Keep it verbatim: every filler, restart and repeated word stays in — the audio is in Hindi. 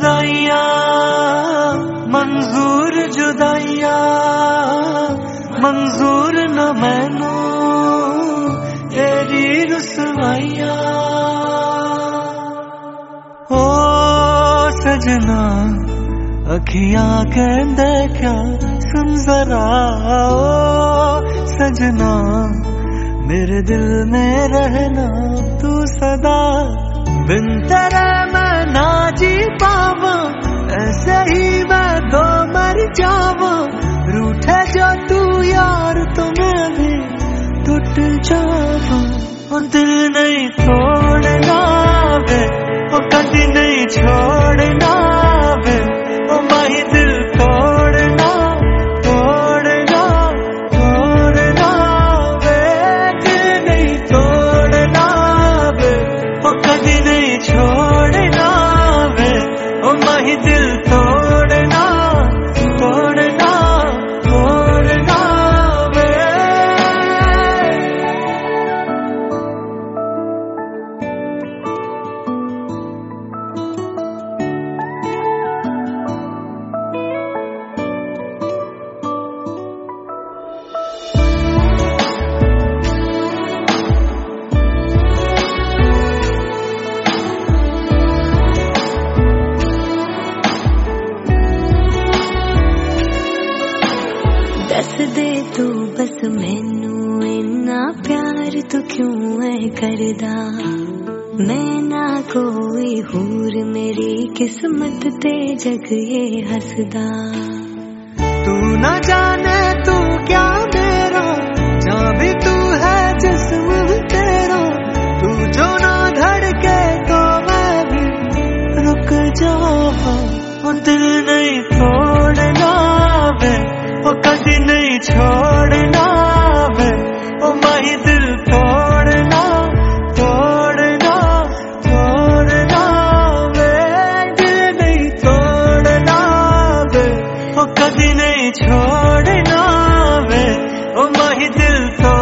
रजाइया मंजूर जुदाइया मंजूर न मैनू तेरी रुसवाइया। ओ सजना अखियां कहंदे क्या सुन जरा, ओ सजना मेरे दिल में रहना तू सदा। बिन तेरे मैं ना जी पावा, ऐसे ही मैं तो मर जावा। रूठे जो तू यार तो मैं भी टूट जावा। और दिल नहीं तोड़ना वे, और कभी नहीं छोड़ना वे, ओ माही दिल तोड़ना तोड़ना तोड़ना वे। दिल नहीं तोड़ना वे, ओ कभी नहीं छोड़ना वे, ओ माही दिल तोड़ना तोड़ना तोड़ना वे। दस दे तू बस मैनू इन्ना प्यार तू क्यों है करदा। मैं ना कोई हूर मेरी किस्मत ते जग ये हसदा। तू न जाने तू क्या मेरा, जा भी तू है जिस्म तेरा। तू जो ना धड़के तो मैं भी रुक जावा। और दिल नहीं तोड़ना वे, ओ कभी नहीं छोड़ना वे, ओ माही दिल तोड़ना तोड़ना तोड़ना वे। दिल नहीं तोड़ना वे, ओ कभी नहीं छोड़ना वे, ओ माही दिल तोड़ना।